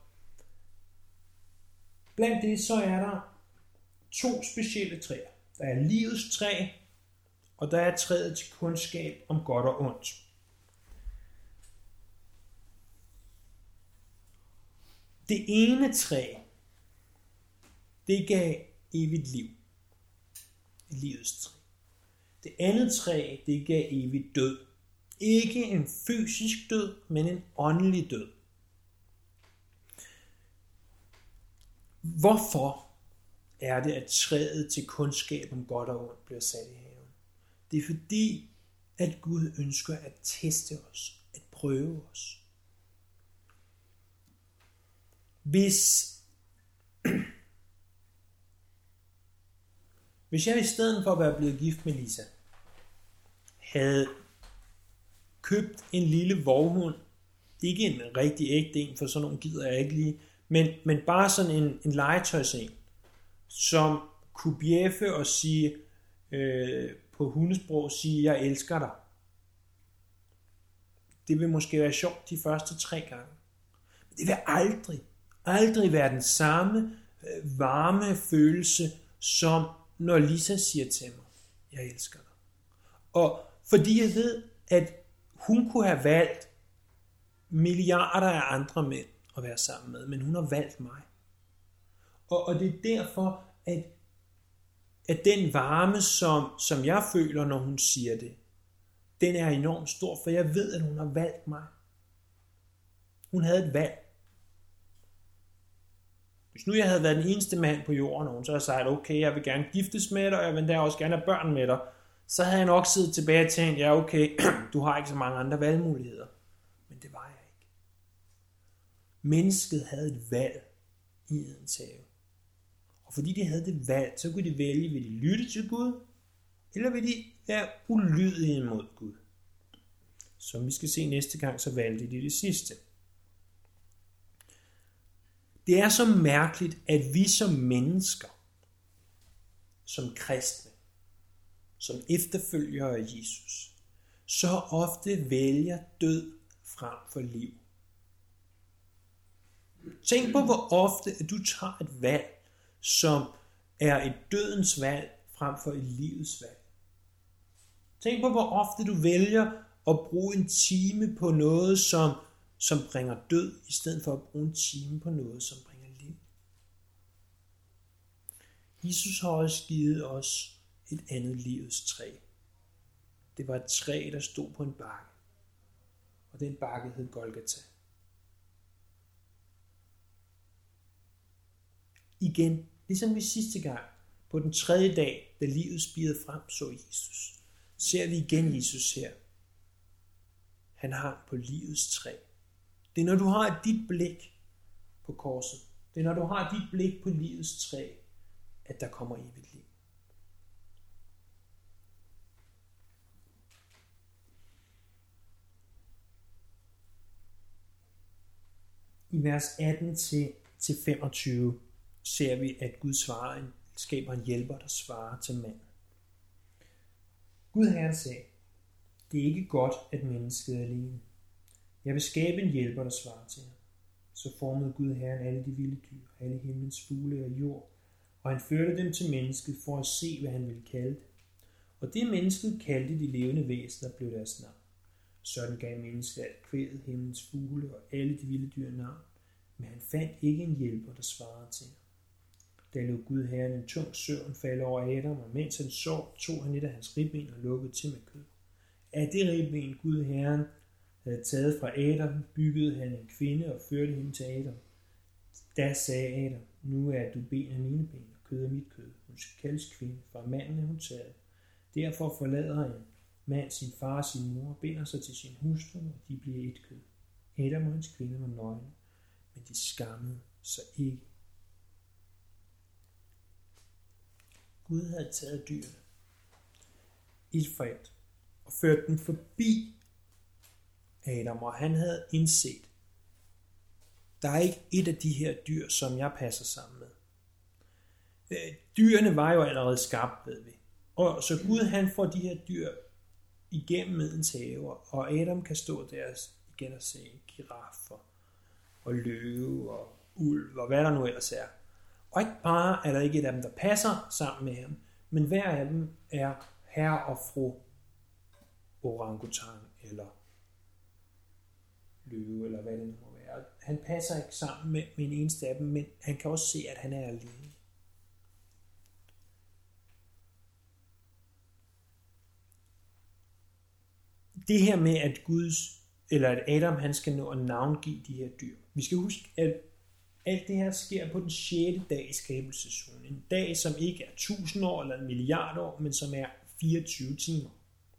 blandt det så er der 2 specielle træer. Der er livets træ, og der er træet til kundskab om godt og ondt. Det ene træ, det gav evigt liv. Livets træ. Det andet træ, det gav evigt død. Ikke en fysisk død, men en åndelig død. Hvorfor er det, at træet til kundskab om godt og ondt bliver sat i haven? Det er fordi, at Gud ønsker at teste os, at prøve os. Hvis jeg i stedet for at være blevet gift med Lisa, havde købt en lille vovhund, ikke en rigtig ægte en, for sådan nogle gider jeg ikke lige, men bare sådan en legetøjsen, som kunne bjeffe og sige, på hundesprog sige, jeg elsker dig. Det vil måske være sjovt de første 3 gange. Men det vil aldrig være den samme varme følelse, som når Lisa siger til mig, jeg elsker dig. Og fordi jeg ved, at hun kunne have valgt milliarder af andre mænd at være sammen med, men hun har valgt mig. Og det er derfor, at den varme, som jeg føler, når hun siger det, den er enormt stor, for jeg ved, at hun har valgt mig. Hun havde et valg. Hvis nu jeg havde været den eneste mand på jorden, og hun så havde sagt, okay, jeg vil gerne giftes med dig, og jeg vil der også gerne have børn med dig, så havde jeg nok siddet tilbage og tænkt, ja okay, du har ikke så mange andre valgmuligheder. Men det var jeg ikke. Mennesket havde et valg i Edens have. Og fordi de havde det valg, så kunne de vælge, vil de lytte til Gud, eller vil de være ulydige mod Gud. Som vi skal se næste gang, så valgte de det sidste. Det er så mærkeligt, at vi som mennesker, som kristne, som efterfølgere af Jesus, så ofte vælger død frem for liv. Tænk på, hvor ofte at du tager et valg, som er et dødens valg frem for et livets valg. Tænk på, hvor ofte du vælger at bruge en time på noget, som bringer død, i stedet for at bruge en time på noget, som bringer liv. Jesus har også givet os et andet livets træ. Det var et træ, der stod på en bakke. Og den bakke hed Golgata. Igen, ligesom vi sidste gang, på den 3. dag, da livet spirede frem, så Jesus. Ser vi igen Jesus her. Han hang på livets træ. Det er når du har dit blik på korset. Det er når du har dit blik på livets træ, at der kommer evigt liv. I vers 18-25 ser vi, at Gud skaber en hjælper, der svarer til manden. Gud Herren sagde, det er ikke godt, at mennesket er alene. Jeg vil skabe en hjælper, der svarer til ham. Så formede Gud Herren alle de vilde dyr, alle himlens fugle og jord, og han førte dem til mennesket for at se, hvad han ville kalde det. Og det mennesket kaldte de levende væsener blev deres navn. Sådan gav mennesket alt kvæget, himlens fugle og alle de vilde dyr navn, men han fandt ikke en hjælper, der svarede til ham. Da lod Gud Herren en tung søvn falde over Adam, og mens han sov, tog han et af hans ribben og lukkede til med kød. Af det ribben Gud Herren havde taget fra Adam, byggede han en kvinde og førte hende til Adam. Da sagde Adam, nu er du ben af mine ben og kød af mit kød. Hun skal kaldes kvinde, for manden er hun taget. Derfor forlader en mand sin far og sin mor, binder sig til sin hustru, og de bliver et kød. Adam og hans kvinde var nøgne, men de skammede sig ikke. Gud havde taget dyrene, et for et, og ført dem forbi Adam, og han havde indset, der er ikke et af de her dyr, som jeg passer sammen med. Dyrene var jo allerede skabt, ved vi. Og så Gud han får de her dyr igennem Edens have, og Adam kan stå der igen og se giraf og løve og ulv og hvad der nu ellers er. Og ikke bare er der ikke et af dem, der passer sammen med ham, men hver af dem er herre og fru orangutang eller løve eller hvad det nu må være. Han passer ikke sammen med en eneste af dem, men han kan også se, at han er alene. Det her med, at Adam han skal nå at navngive de her dyr. Vi skal huske, at alt det her sker på den 6. dag i skabelsesugen. En dag, som ikke er 1000 år eller 1 milliard år, men som er 24 timer.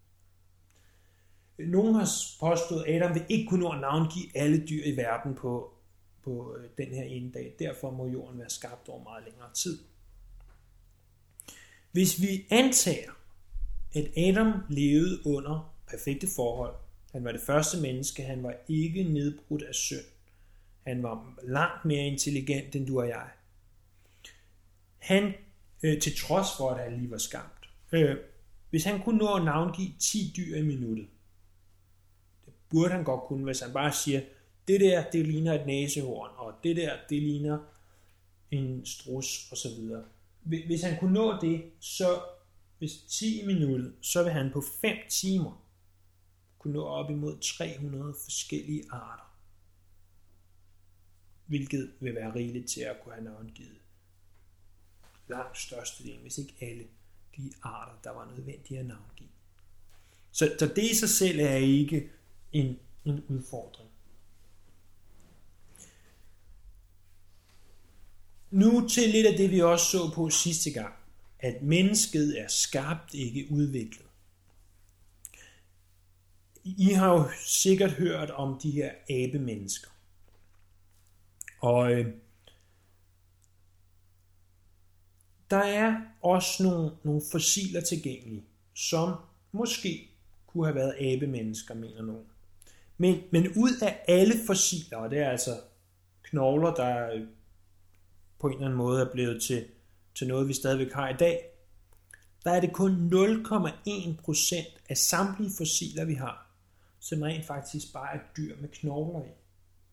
Nogen har påstået, at Adam vil ikke kunne nå at navngive alle dyr i verden på den her ene dag. Derfor må jorden være skabt over meget længere tid. Hvis vi antager, at Adam levede under perfekte forhold, han var det første menneske, han var ikke nedbrudt af synd, han var langt mere intelligent end du og jeg. Han, til trods for, at han lige var skabt, hvis han kunne nå at navngive 10 dyr i minuttet, det burde han godt kunne, hvis han bare siger, det der, det ligner et næsehorn, og det der, det ligner en struds, og så videre. Hvis han kunne nå det, så hvis 10 minutter, så vil han på 5 timer kunne nå op imod 300 forskellige arter. Hvilket vil være rigeligt til at kunne have navngivet langt størstedelen, hvis ikke alle de arter, der var nødvendige at navngive. Så det i sig selv er ikke en udfordring. Nu til lidt af det, vi også så på sidste gang, at mennesket er skabt, ikke udviklet. I har jo sikkert hørt om de her abemennesker. Og der er også nogle fossiler tilgængelige, som måske kunne have været abemennesker, mener nogen. Men ud af alle fossiler, og det er altså knogler, der på en eller anden måde er blevet til noget, vi stadigvæk har i dag, der er det kun 0,1% af samtlige fossiler, vi har, som rent faktisk bare er dyr med knogler i.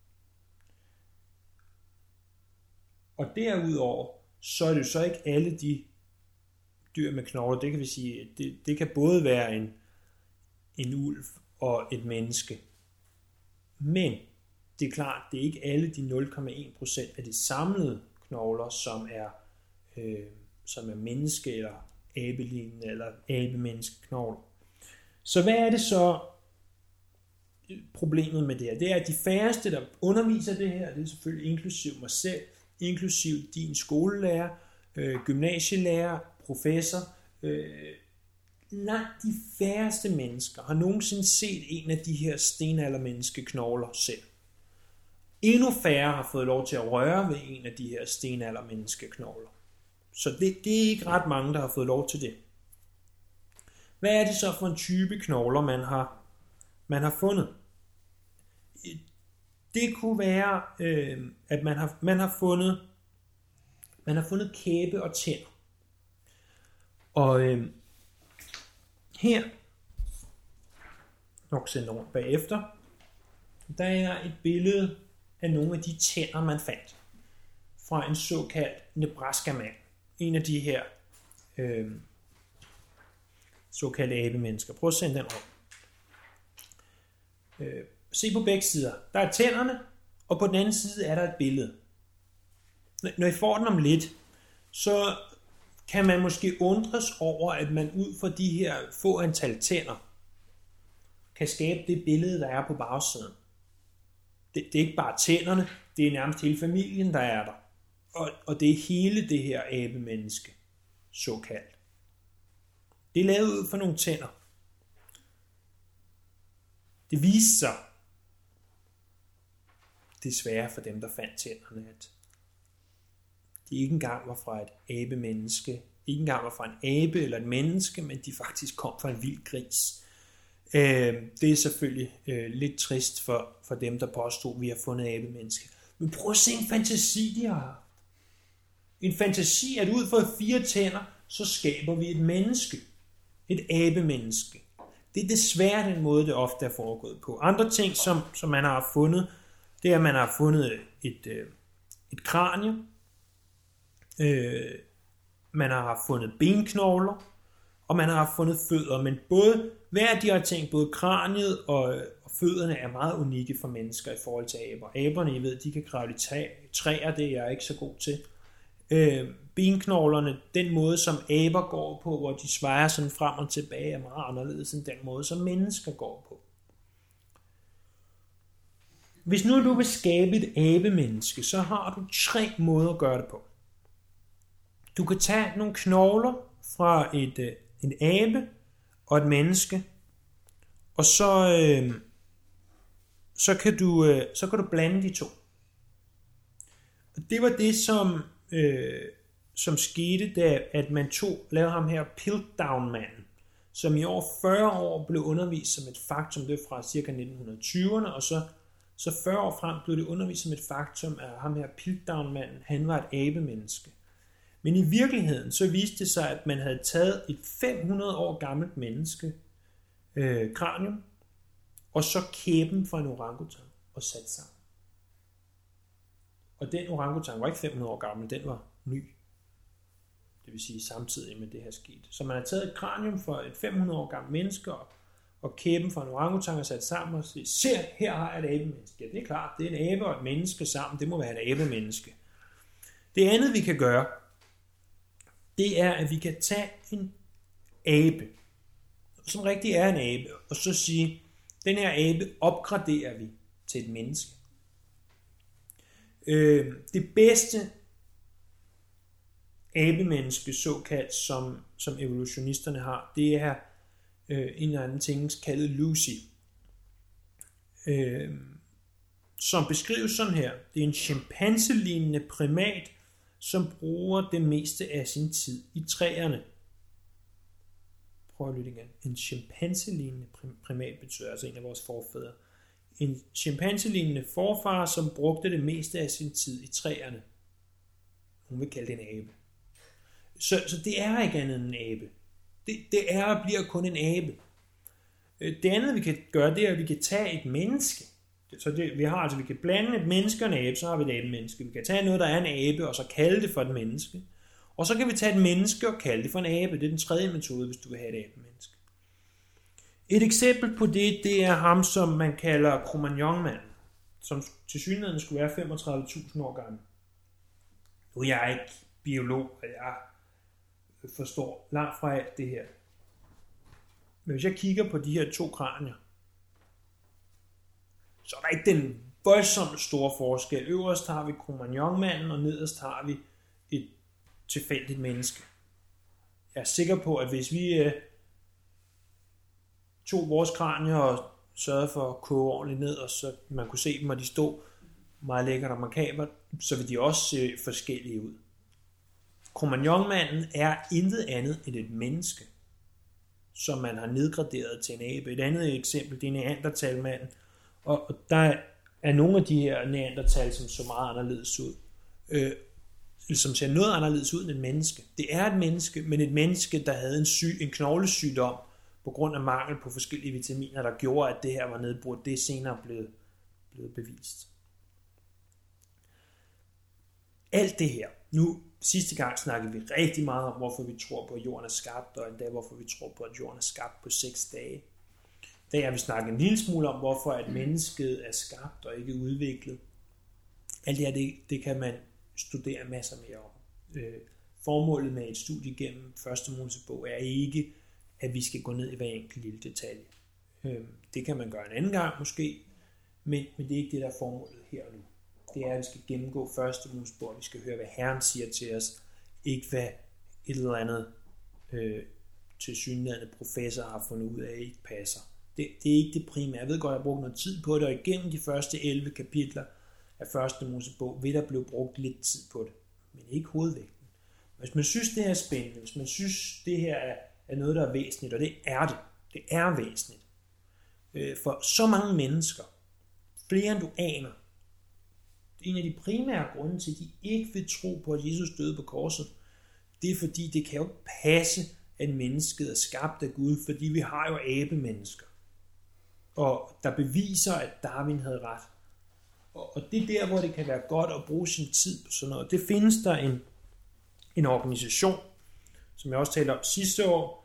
Og derudover, så er det jo så ikke alle de dyr med knogler. Det kan vi sige, det kan både være en ulv og et menneske. Men det er klart, det er ikke alle de 0,1% af de samlede knogler, som er menneske eller abelignende eller abemenneskeknogler. Så hvad er det så problemet med det her? Det er, at de færreste, der underviser det her, det er selvfølgelig inklusiv mig selv, inklusiv din skolelærer, gymnasielærer, professor. Langt de færreste mennesker har nogensinde set en af de her stenaldermenneskeknogler selv. Endnu færre har fået lov til at røre ved en af de her stenaldermenneskeknogler. Så det er ikke ret mange, der har fået lov til det. Hvad er det så for en type knogler, man har fundet? Det kunne være, at man har fundet kæbe og tænder. Og her, nok sende rundt bagefter, der er et billede af nogle af de tænder, man fandt fra en såkaldt Nebraska-mand. En af de her såkaldte abemennesker. Prøv at sende den rundt. Se på begge sider. Der er tænderne, og på den anden side er der et billede. Når I får den om lidt, så kan man måske undres over, at man ud fra de her få antal tænder, kan skabe det billede, der er på bagsiden. Det er ikke bare tænderne, det er nærmest hele familien, der er der. Og det er hele det her abemenneske, såkaldt. Det er lavet ud for nogle tænder. Det viste sig, desværre for dem, der fandt tænderne, at de ikke engang var fra et abemenneske, ikke engang var fra en abe eller et menneske, men de faktisk kom fra en vild gris. Det er selvfølgelig lidt trist for dem, der påstod, at vi har fundet abemenneske. Men prøv at se en fantasi, de har haft. En fantasi, at ud fra 4 tænder, så skaber vi et menneske. Et abemenneske. Det er desværre den måde, det ofte er foregået på. Andre ting, som man har fundet, det er, at man har fundet et kranie. Man har fundet benknogler, og man har fundet fødder. Men hver af de her ting, både kraniet og fødderne, er meget unikke for mennesker i forhold til aber. Aberne, I ved, de kan kravle i træer, det er jeg ikke så god til. Benknoglerne, den måde som aber går på, hvor de svejer sådan frem og tilbage, er meget anderledes end den måde som mennesker går på. Hvis nu du vil skabe et abemenneske, så har du 3 måder at gøre det på. Du kan tage nogle knogler fra en abe og et menneske, og så kan du blande de to. Og det var det, som skete, da at man lavede ham her Piltdown-manden, som i over 40 år blev undervist som et faktum, det fra cirka 1920'erne, og så 40 år frem blev det undervist som et faktum, at ham her Piltdown-manden, han var et abemenneske. Men i virkeligheden, så viste det sig, at man havde taget et 500 år gammelt menneske, kranium, og så kæben fra en orangutang og sat sammen. Og den orangutang var ikke 500 år gammel, den var ny. Det vil sige samtidig med det her skete. Så man har taget et kranium fra et 500 år gammelt menneske og kæben fra en orangutang og sat sammen og siger, se, her har jeg et abemenneske. Ja, det er klart, det er en abe og et menneske sammen, det må være et abemenneske. Det andet, vi kan gøre, det er, at vi kan tage en abe, som rigtig er en abe, og så sige, den her abe opgraderer vi til et menneske. Det bedste abemenneske, såkaldt, som evolutionisterne har, det er en eller anden ting kaldet Lucy, som beskrives sådan her. Det er en chimpanselignende primat, som bruger det meste af sin tid i træerne. Prøv at lytte igen. En chimpanselignende primat betyder altså en af vores forfædre. En chimpanselignende forfar, som brugte det meste af sin tid i træerne. Hun vil kalde det en abe. Så det er ikke andet end en abe. Det er og bliver kun en abe. Det andet, vi kan gøre, det er, at vi kan tage et menneske. Så vi kan blande et menneske og en abe, så har vi et abemenneske. Vi kan tage noget, der er en abe, og så kalde det for et menneske. Og så kan vi tage et menneske og kalde det for en abe. Det er den tredje metode, hvis du vil have et abemenneske. Et eksempel på det er ham, som man kalder Cro-Magnon-manden, som tilsyneladende skulle være 35.000 år gammel. Nu er jeg ikke biolog, og jeg forstår langt fra alt det her. Men hvis jeg kigger på de her 2 kranier, så er der ikke den voldsomt store forskel. Øverst har vi Cro-Magnon-manden, og nederst har vi et tilfældigt menneske. Jeg er sikker på, at hvis vi tog vores kranier og sørgede for at koge ordentligt ned, og så man kunne se dem, og de stod meget lækkert og makabert, så vil de også se forskellige ud. Cro-Magnon-manden er intet andet end et menneske, som man har nedgraderet til en abe. Et andet eksempel, det er Neandertal-manden, og der er nogle af de her Neandertal, som så meget anderledes ud, som ser noget anderledes ud end et menneske. Det er et menneske, men et menneske, der havde en knoglesygdom, på grund af mangel på forskellige vitaminer, der gjorde, at det her var nedbrudt. Det er senere blevet bevist. Alt det her. Nu, sidste gang snakkede vi rigtig meget om, hvorfor vi tror på, at jorden er skabt, og endda hvorfor vi tror på, at jorden er skabt på 6 dage. Der har vi snakket en lille smule om, hvorfor at mennesket er skabt og ikke udviklet. Alt det her, det kan man studere masser mere om. formålet med et studie gennem første Mosebog er ikke, at vi skal gå ned i hver enkelt lille detalje. Det kan man gøre en anden gang måske, men det er ikke det, der er formålet her og nu. Det er, at vi skal gennemgå første Mosebog, vi skal høre, hvad Herren siger til os, ikke hvad et eller andet tilsyneladende professor har fundet ud af, ikke passer. Det er ikke det primære. Jeg ved godt, at jeg har brugt noget tid på det, og igennem de første 11 kapitler af første Mosebog vil der blive brugt lidt tid på det, men ikke hovedvægten. Hvis man synes, det her er spændende, hvis man synes, det her er noget, der er væsentligt, og det er det. Det er væsentligt. For så mange mennesker, flere end du aner, en af de primære grunde til, at de ikke vil tro på, at Jesus døde på korset, det er fordi, det kan jo ikke passe, at mennesket er skabt af Gud, fordi vi har jo abemennesker, og der beviser, at Darwin havde ret. Og det er der, hvor det kan være godt at bruge sin tid på sådan noget. Det findes der en organisation, som jeg også talte om sidste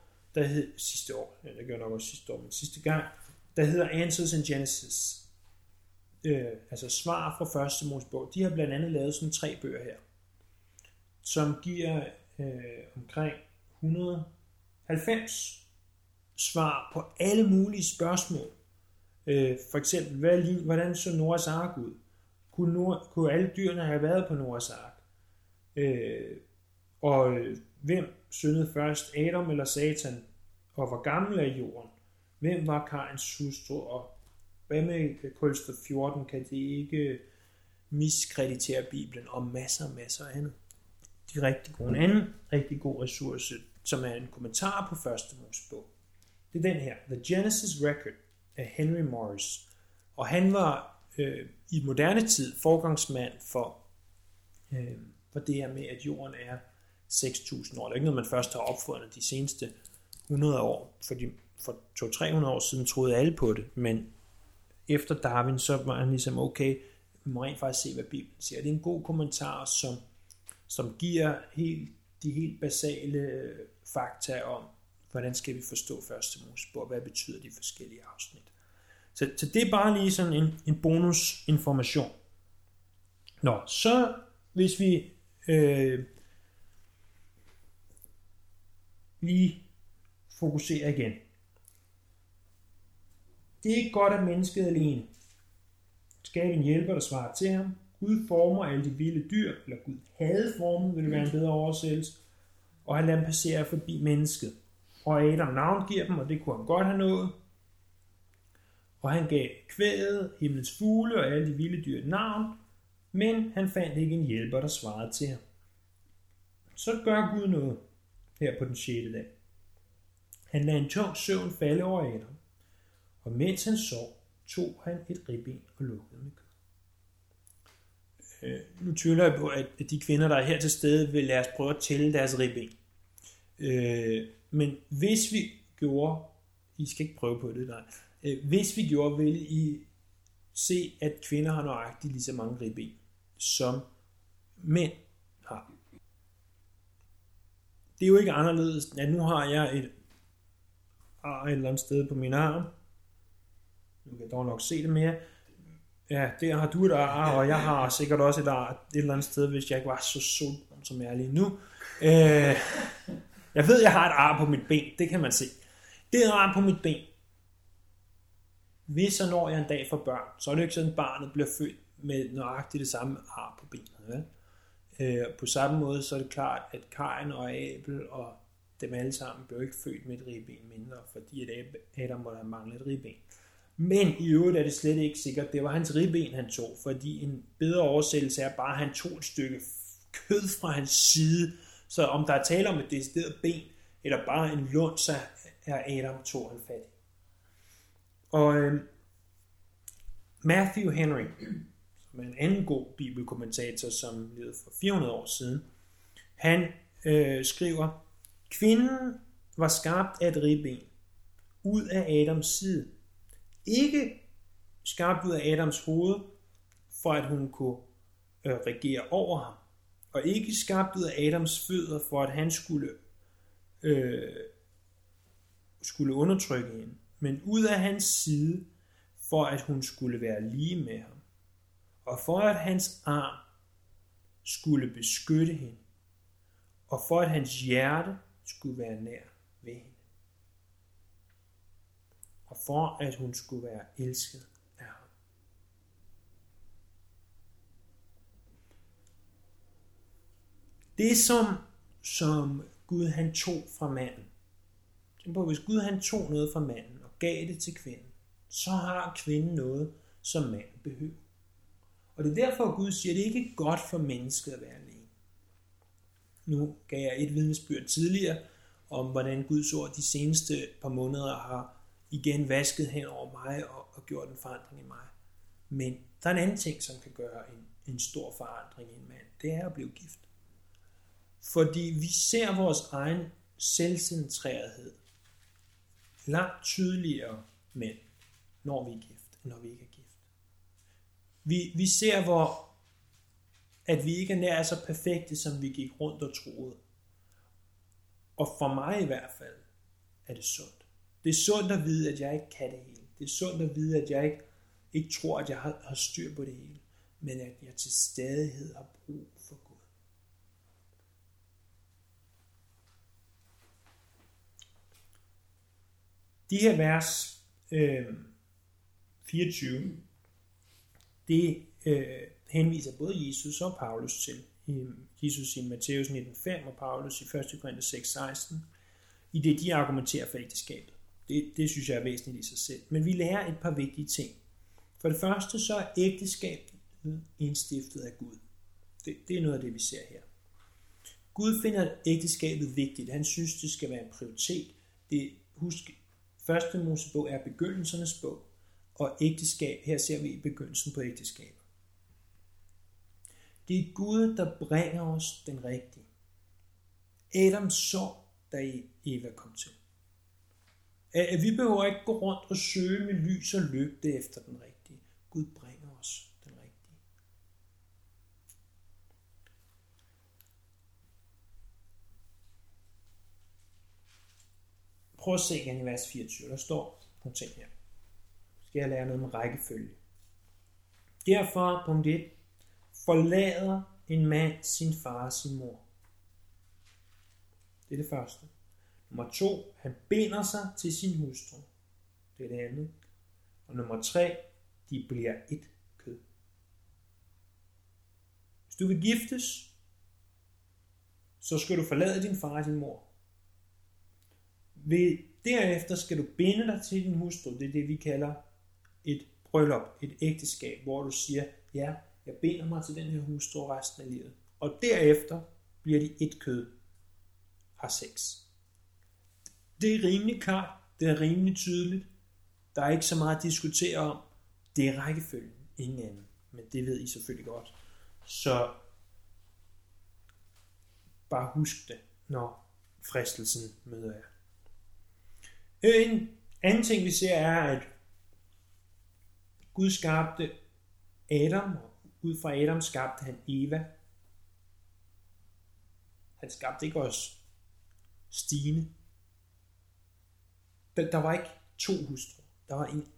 gang, der hedder Answers in Genesis. Altså svar fra første Mosebog. De har blandt andet lavet sådan 3 bøger her, som giver omkring 190 svar på alle mulige spørgsmål. For eksempel, hvordan så Noahs ark ud? Kunne alle dyrene have været på Noahs ark? Og hvem syndede først, Adam eller Satan? Og hvor gammel er jorden? Hvem var Kains hustru? Og hvad med Kolster 14? Kan det ikke miskreditere Bibelen? Og masser af andet. De er rigtig gode. En anden rigtig god ressource, som er en kommentar på første Mosebog. Det er den her, The Genesis Record af Henry Morris. Og han var i moderne tid forgangsmand for det her med, at jorden er 6.000 år. Det er ikke noget, man først har opfundet de seneste 100 år, fordi for 200-300 år siden troede alle på det, men efter Darwin, så var han ligesom, okay, vi må rent faktisk se, hvad Bibelen siger. Det er en god kommentar, som giver de helt basale fakta om, hvordan skal vi forstå første Mosebog, hvad betyder de forskellige afsnit. Så det er bare lige sådan en bonusinformation. Nå, så hvis vi lige fokuserer igen. Det er ikke godt, at mennesket alene. Skab en hjælper, der svarer til ham. Gud former alle de vilde dyr, eller Gud havde formet, vil det være en bedre oversættelse, og han lader dem passere forbi mennesket. Og Adam navngiver dem, og det kunne han godt have nået. Og han gav kvæget, himlens fugle og alle de vilde dyr et navn, men han fandt ikke en hjælper, der svarede til ham. Så gør Gud noget her på den 6. dag. Han lader en tung søvn falde over Adam, og mens han sov, tog han et ribben og lukkede med kød. Nu tvivler jeg på, at de kvinder, der er her til stede, vil lade os prøve at tælle deres ribben. Men hvis vi gjorde, I skal ikke prøve på det, nej. Hvis vi gjorde, ville I se, at kvinder har nøjagtigt lige så mange ribben, som mænd har. Det er jo ikke anderledes, at nu har jeg et ar et eller andet sted på min arm. Nu kan jeg dog nok se det mere. Ja, der har du et ar, og jeg har sikkert også et ar et eller andet sted, hvis jeg ikke var så sulten, som jeg er lige nu. Jeg ved, jeg har et ar på mit ben, det kan man se. Det er ar på mit ben. Hvis og når jeg en dag får børn, så er det ikke sådan, at barnet bliver født med nøjagtigt det samme ar på benet. På samme måde, så er det klart, at Kain og Abel og dem alle sammen blev ikke født med et ribben mindre, fordi at Adam måtte have manglet et ribben. Men i øvrigt er det slet ikke sikkert, det var hans ribben, han tog, fordi en bedre oversættelse er bare, at han tog et stykke kød fra hans side. Så om der er tale om et decideret ben, eller bare en lund, så er Adam 52. Og Matthew Henry, som er en anden god bibelkommentator, som levede for 400 år siden, han skriver, kvinden var skabt af et ribben ud af Adams side. Ikke skabt ud af Adams hoved, for at hun kunne regere over ham. Og ikke skabt ud af Adams fødder, for at han skulle undertrykke hende. Men ud af hans side, for at hun skulle være lige med ham. Og for at hans arm skulle beskytte hende. og for at hans hjerte skulle være nær ved hende. Og for at hun skulle være elsket af ham. Det som Gud han tog fra manden. Tænk på, hvis Gud han tog noget fra manden og gav det til kvinden, så har kvinden noget, som manden behøver. Og det er derfor, at Gud siger, at det ikke er godt for mennesket at være alene. Nu gav jeg et vidnesbyrd tidligere om, hvordan Guds ord de seneste par måneder har igen vasket hen over mig og gjort en forandring i mig. Men der er en anden ting, som kan gøre en stor forandring i en mand. Det er at blive gift. Fordi vi ser vores egen selvcentrerethed langt tydeligere mænd, når vi er gift, end når vi ikke er gift. Vi ser, at vi ikke er nær så perfekte, som vi gik rundt og troede. Og for mig i hvert fald er det sundt. Det er sundt at vide, at jeg ikke kan det hele. Det er sundt at vide, at jeg ikke tror, at jeg har styr på det hele. Men at jeg til stadighed har brug for Gud. De her vers 24, det henviser både Jesus og Paulus til. Jesus i Matthæus 19:5 og Paulus i 1. Korinther 6:16, i det de argumenterer for ægteskabet. Det synes jeg er væsentligt i sig selv. Men vi lærer et par vigtige ting. For det første så er ægteskabet indstiftet af Gud. Det er noget af det, vi ser her. Gud finder ægteskabet vigtigt. Han synes, det skal være en prioritet. Husk, første Mosebog er begyndelsernes bog, og ægteskab, her ser vi begyndelsen på ægteskabet. Det er Gud, der bringer os den rigtige. Adam så, da Eva kom til. Vi behøver ikke gå rundt og søge med lys og lygte efter den rigtige. Gud bringer os den rigtige. Prøv at se igen i vers 24. Der står nogle ting her. Skal jeg lære noget med rækkefølge. Derfor, punkt 1. Forlader en mand sin far og sin mor. Det er det første. Nummer 2. Han binder sig til sin hustru. Det er det andet. Og nummer 3. De bliver et kød. Hvis du vil giftes, så skal du forlade din far og din mor. Derefter skal du binde dig til din hustru. Det er det, vi kalder et bryllup, et ægteskab, hvor du siger, ja, jeg binder mig til den her hustru resten af livet. Og derefter bliver de et kød, har sex. Det er rimelig klart, det er rimelig tydeligt. Der er ikke så meget at diskutere om. Det er rækkefølgen, ingen anden. Men det ved I selvfølgelig godt. Så bare husk det, når fristelsen møder jer. En anden ting vi ser er, at Gud skabte Adam, og ud fra Adam skabte han Eva. Han skabte ikke også Stine. Der var ikke 2 hustruer, der var 1.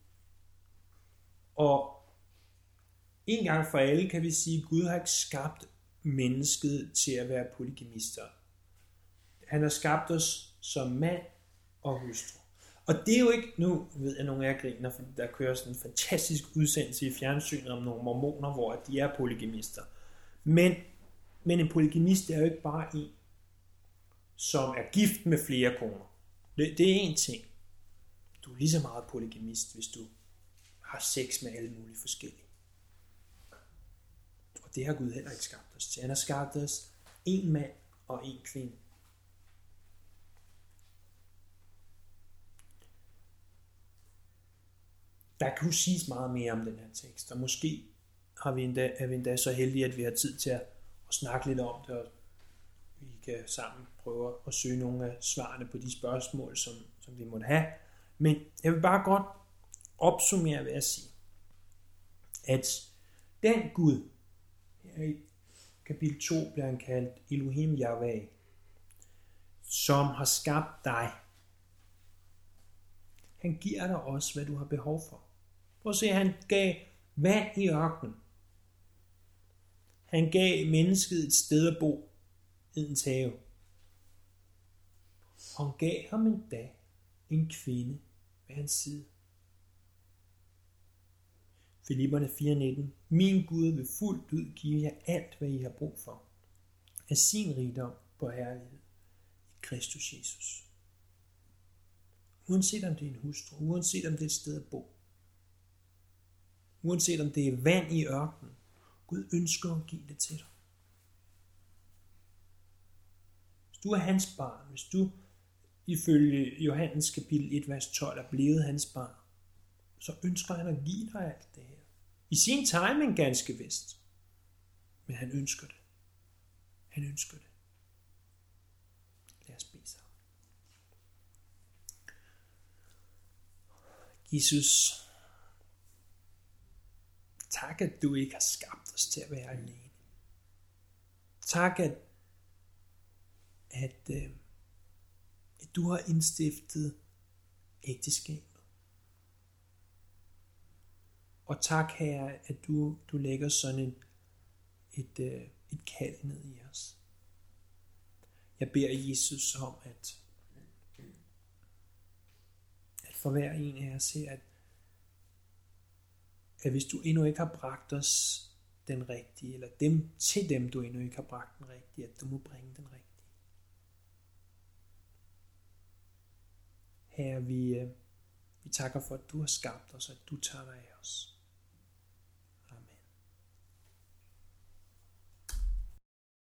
Og en gang for alle kan vi sige, at Gud har ikke skabt mennesket til at være polygamister. Han har skabt os som mand og hustru. Og det er jo ikke, nu ved jeg, nogle af jer griner, for der kører sådan en fantastisk udsendelse i fjernsynet om nogle mormoner, hvor de er polygamister. Men en polygamist er jo ikke bare en, som er gift med flere koner. Det er en ting. Du er lige så meget polygamist, hvis du har sex med alle mulige forskellige. Og det har Gud heller ikke skabt os til. Han har skabt os en mand og en kvinde. Der kan jo siges meget mere om den her tekst, og måske er vi endda så heldige, at vi har tid til at snakke lidt om det, og vi kan sammen prøve at søge nogle af svarene på de spørgsmål, som vi måtte have. Men jeg vil bare godt opsummere ved at sige, at den Gud, her i kapitel 2 bliver han kaldt Elohim Yahweh, som har skabt dig, han giver dig også, hvad du har behov for. Prøv at se, han gav vand i ørkenen. Han gav mennesket et sted at bo, Edens have. og han gav ham endda en kvinde ved hans side. Filipperne 4:19. Min Gud vil fuldt ud give jer alt, hvad I har brug for, af sin rigdom på herlighed i Kristus Jesus. Uanset om det er en hustru, uanset om det er et sted at bo, uanset om det er vand i ørkenen, Gud ønsker at give det til dig. Hvis du er hans barn, hvis du ifølge Johannes kapitel 1, vers 12 er blevet hans barn, så ønsker han at give dig alt det her. I sin timing ganske vist. Men han ønsker det. Han ønsker det. Lad os bede sammen. Jesus, tak at du ikke har skabt os til at være alene. Tak at du har indstiftet ægteskabet. Og tak, Herre, at du lægger sådan et kald ned i os. Jeg beder Jesus om, at for hver en af os her, at hvis du endnu ikke har bragt os den rigtige, eller til dem du endnu ikke har bragt den rigtige, at du må bringe den rigtige. Herre, vi takker for, at du har skabt os, og at du tager dig af os.